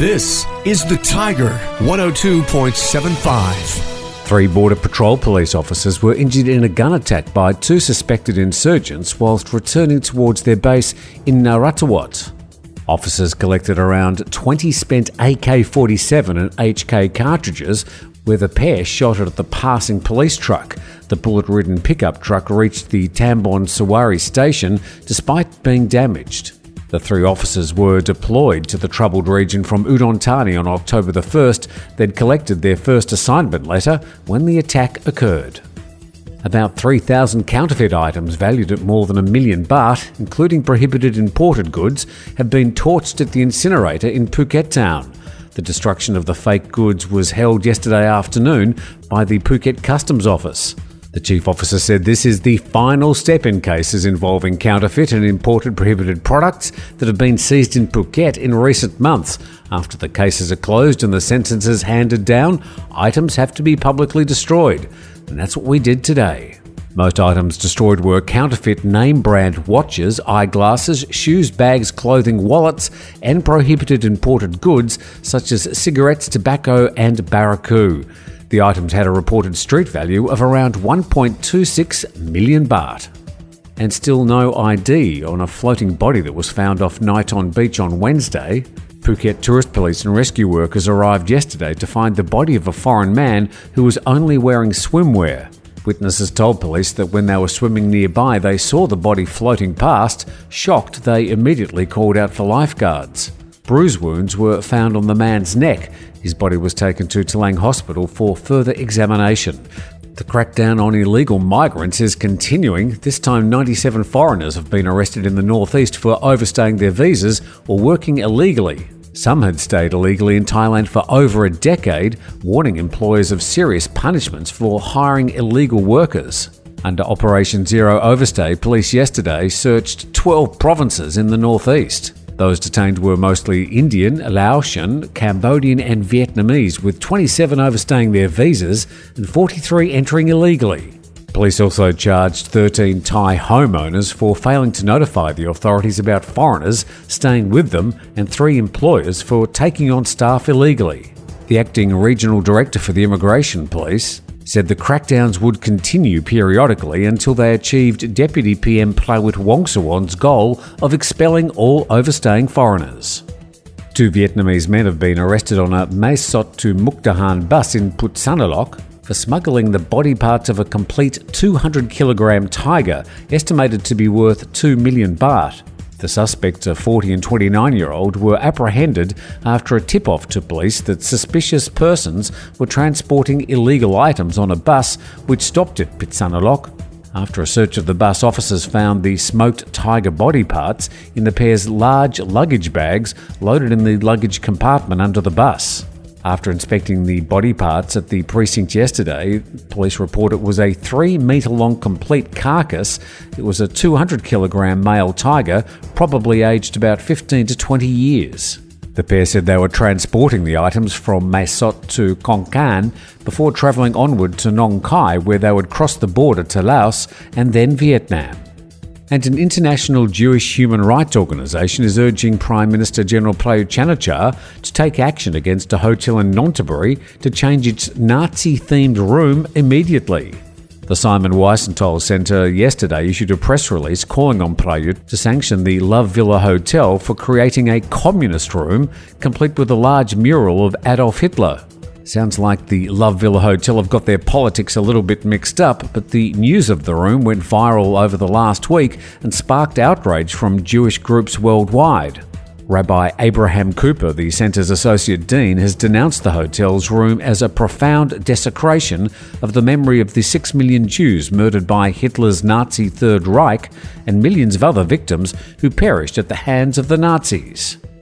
This is The Tiger 102.75. 3 Border Patrol police officers were injured in a gun attack by 2 suspected insurgents whilst returning towards their base in Naratawat. Officers collected around 20 spent AK-47 and HK cartridges, where the pair shot at the passing police truck. The bullet-ridden pickup truck reached the Tambon Sawari station despite being damaged. The 3 officers were deployed to the troubled region from Udon Thani on October the 1st. They'd collected their first assignment letter when the attack occurred. About 3,000 counterfeit items valued at more than 1 million baht, including prohibited imported goods, have been torched at the incinerator in Phuket town. The destruction of the fake goods was held yesterday afternoon by the Phuket Customs Office. The chief officer said this is the final step in cases involving counterfeit and imported prohibited products that have been seized in Phuket in recent months. After the cases are closed and the sentences handed down, items have to be publicly destroyed. And that's what we did today. Most items destroyed were counterfeit name-brand watches, eyeglasses, shoes, bags, clothing, wallets, and prohibited imported goods such as cigarettes, tobacco, and baraku. The items had a reported street value of around 1.26 million baht. And still no ID on a floating body that was found off Naiton Beach on Wednesday. Phuket Tourist Police and rescue workers arrived yesterday to find the body of a foreign man who was only wearing swimwear. Witnesses told police that when they were swimming nearby, they saw the body floating past. Shocked, they immediately called out for lifeguards. Bruise wounds were found on the man's neck. His body was taken to Talang Hospital for further examination. The crackdown on illegal migrants is continuing. This time 97 foreigners have been arrested in the northeast for overstaying their visas or working illegally. Some had stayed illegally in Thailand for over a decade, warning employers of serious punishments for hiring illegal workers. Under Operation Zero Overstay, police yesterday searched 12 provinces in the northeast. Those detained were mostly Indian, Laotian, Cambodian and Vietnamese, with 27 overstaying their visas and 43 entering illegally. Police also charged 13 Thai homeowners for failing to notify the authorities about foreigners staying with them and 3 employers for taking on staff illegally. The acting regional director for the Immigration Police said the crackdowns would continue periodically until they achieved Deputy PM Prawit Wongsuwon's goal of expelling all overstaying foreigners. 2 Vietnamese men have been arrested on a Mae Sot to Mukdahan bus in Phutsanalok for smuggling the body parts of a complete 200-kilogram tiger, estimated to be worth 2 million baht. The suspects, a 40 and 29-year-old, were apprehended after a tip-off to police that suspicious persons were transporting illegal items on a bus which stopped at Phitsanalok. After a search of the bus, officers found the smoked tiger body parts in the pair's large luggage bags loaded in the luggage compartment under the bus. After inspecting the body parts at the precinct yesterday, police report it was a 3-metre-long complete carcass. It was a 200-kilogram male tiger, probably aged about 15 to 20 years. The pair said they were transporting the items from Mae Sot to Khon Kaen before travelling onward to Nong Khai, where they would cross the border to Laos and then Vietnam. And an international Jewish human rights organisation is urging Prime Minister General Prayut Chan-o-cha to take action against a hotel in Nonthaburi to change its Nazi-themed room immediately. The Simon Wiesenthal Centre yesterday issued a press release calling on Prayut to sanction the Love Villa Hotel for creating a communist room complete with a large mural of Adolf Hitler. Sounds like the Love Villa Hotel have got their politics a little bit mixed up, but the news of the room went viral over the last week and sparked outrage from Jewish groups worldwide. Rabbi Abraham Cooper, the centre's associate dean, has denounced the hotel's room as a profound desecration of the memory of the 6 million Jews murdered by Hitler's Nazi Third Reich and millions of other victims who perished at the hands of the Nazis.